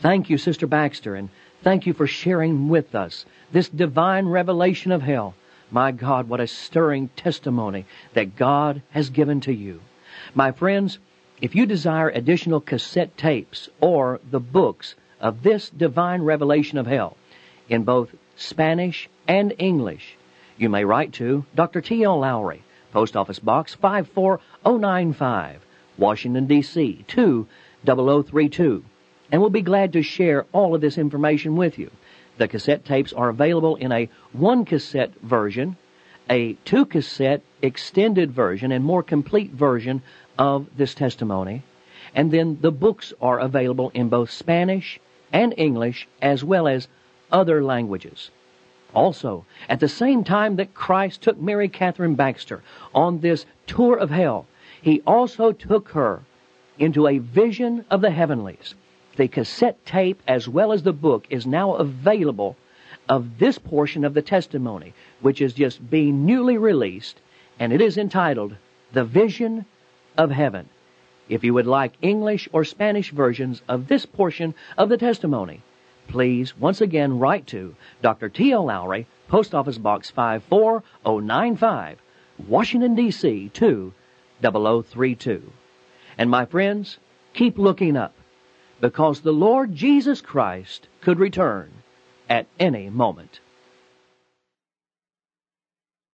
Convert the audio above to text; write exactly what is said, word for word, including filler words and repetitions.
Thank you, Sister Baxter, and thank you for sharing with us this divine revelation of hell. My God, what a stirring testimony that God has given to you. My friends, if you desire additional cassette tapes or the books of this divine revelation of hell in both Spanish and English, you may write to Doctor T L Lowry, Post Office Box five four zero nine five, Washington, D C two zero zero three two, and we'll be glad to share all of this information with you. The cassette tapes are available in a one-cassette version, a two-cassette extended version, and more complete version of this testimony. And then the books are available in both Spanish and English, as well as other languages. Also, at the same time that Christ took Mary Catherine Baxter on this tour of hell, He also took her into a vision of the heavenlies. The cassette tape as well as the book is now available of this portion of the testimony, which is just being newly released, and it is entitled The Vision of Heaven. If you would like English or Spanish versions of this portion of the testimony, please once again write to Doctor T L Lowry, Post Office Box five four zero nine five, Washington, D C two zero zero three two. And my friends, keep looking up, because the Lord Jesus Christ could return at any moment.